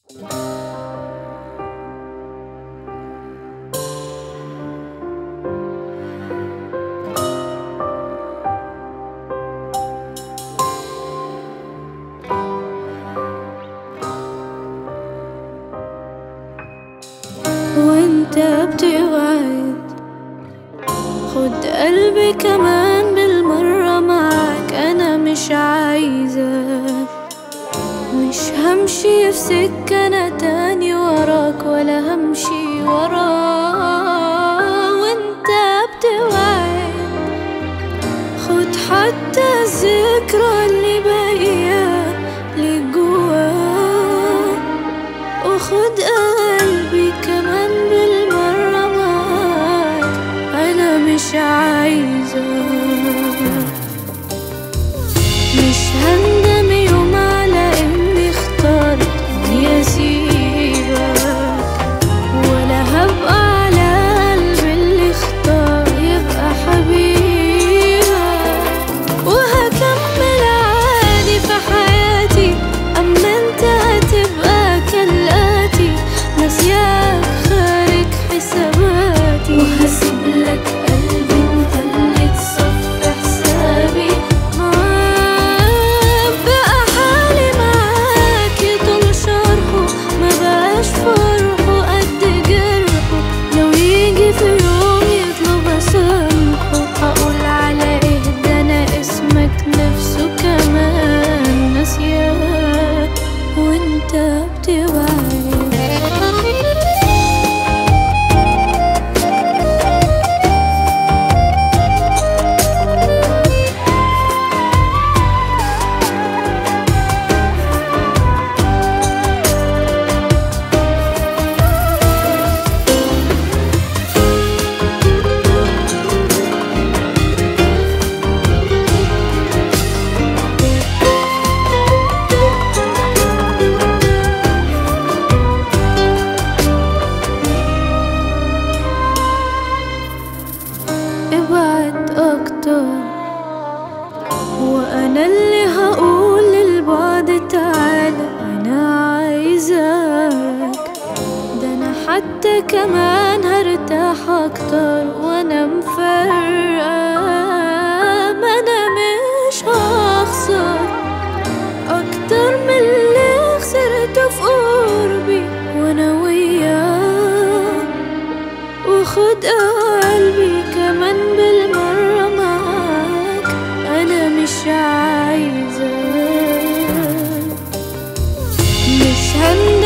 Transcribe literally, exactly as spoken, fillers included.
وانت بتوعد خد قلبي كمان بالمرة معاك، انا مش عايزة، مش همشي في سكة تاني وراك ولا همشي وراه. وانت بتوعد خد حتى الذكرى اللي باقية ليك جواك، وخد قلبي كمان بالمرة معاك، انا مش عايزة، مش هندم يوم على اني اخترت اني اسيبك، ولا هبقى على قلبي اللي اختار يبقى حبيبك، وهكمل عادي في حياتي، اما انت هتبقى كالآتي ناسياك خارج حساباتي، وهسيب لك قلبي انت اللي تصفي حسابي معاك. بقى حالي معاك يطول شرحه، ما بقاش فرحه قد جرحه، لو يجي في يوم يطلب اسامحه هقول على ايه ده انا اسمك نفسه كمان ناسياك وانت بتوعد. ابعد اكتر وانا اللي هقول للبعد تعالى انا عايزاك، ده انا حتى كمان هرتاح اكتر وانا مفرقة، ما انا مش هخسر اكتر من اللي خسرته في قربي وانا وياك، وخد قلبي كمان بالمرة معاك، أنا مش عايزة، مش هم